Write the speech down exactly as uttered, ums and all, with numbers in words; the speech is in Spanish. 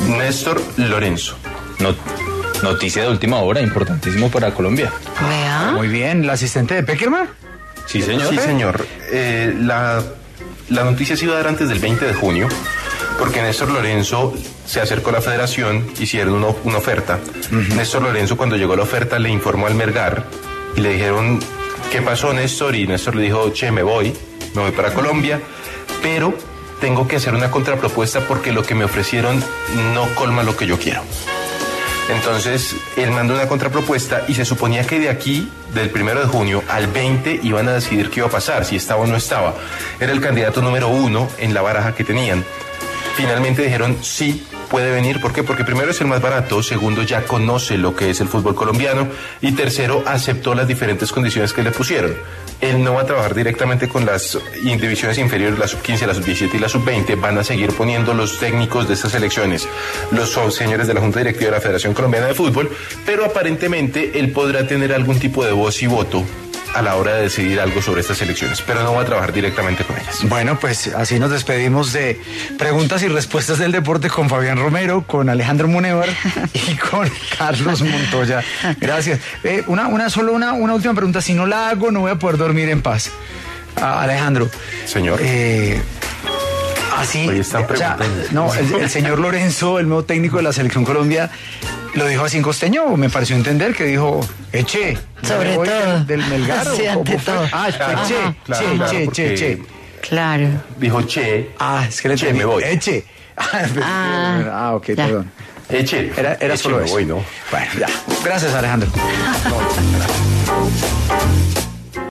Néstor Lorenzo. No, noticia de última hora, importantísimo para Colombia. Vea. Muy bien, ¿la asistente de Peckerman? Sí, señor. Sí, señor. Eh, la, la noticia se iba a dar antes del veinte de junio, porque Néstor Lorenzo se acercó a la federación, hicieron una, una oferta. Uh-huh. Néstor Lorenzo, cuando llegó la oferta, le informó al Melgar y le dijeron, ¿qué pasó, Néstor? Y Néstor le dijo, che, me voy, me voy para Colombia, pero tengo que hacer una contrapropuesta porque lo que me ofrecieron no colma lo que yo quiero. Entonces, él mandó una contrapropuesta y se suponía que de aquí, del primero de junio al veinte, iban a decidir qué iba a pasar, si estaba o no estaba. Era el candidato número uno en la baraja que tenían. Finalmente dijeron, sí, puede venir. ¿Por qué? Porque primero es el más barato, segundo ya conoce lo que es el fútbol colombiano y tercero aceptó las diferentes condiciones que le pusieron. Él no va a trabajar directamente con las divisiones inferiores, la sub quince, la sub diecisiete y la sub veinte. Van a seguir poniendo los técnicos de estas selecciones, los señores de la Junta Directiva de la Federación Colombiana de Fútbol, pero aparentemente él podrá tener algún tipo de voz y voto a la hora de decidir algo sobre estas elecciones, pero no va a trabajar directamente con ellas. Bueno, pues así nos despedimos de preguntas y respuestas del deporte con Fabián Romero, con Alejandro Munevar y con Carlos Montoya. Gracias. Eh, una, una, solo una, una última pregunta. Si no la hago, no voy a poder dormir en paz. Ah, Alejandro. Señor. Eh, así. Hoy están preguntando. O sea, no, el, el señor Lorenzo, el nuevo técnico de la Selección Colombia, lo dijo así en costeño. Me pareció entender que dijo, eche. Sobre todo. Del, del Melgar. Sí, o, ante o, todo. Ah, claro, che, claro, che, claro, che, che, che. Claro. Dijo, che. Ah, es que le Che, entendí. me voy. Eche. Ah, ah, ok, ya. perdón. Eche. Era, era Eche, solo me eso. voy, ¿no? Bueno, ya. Gracias, Alejandro. No, gracias.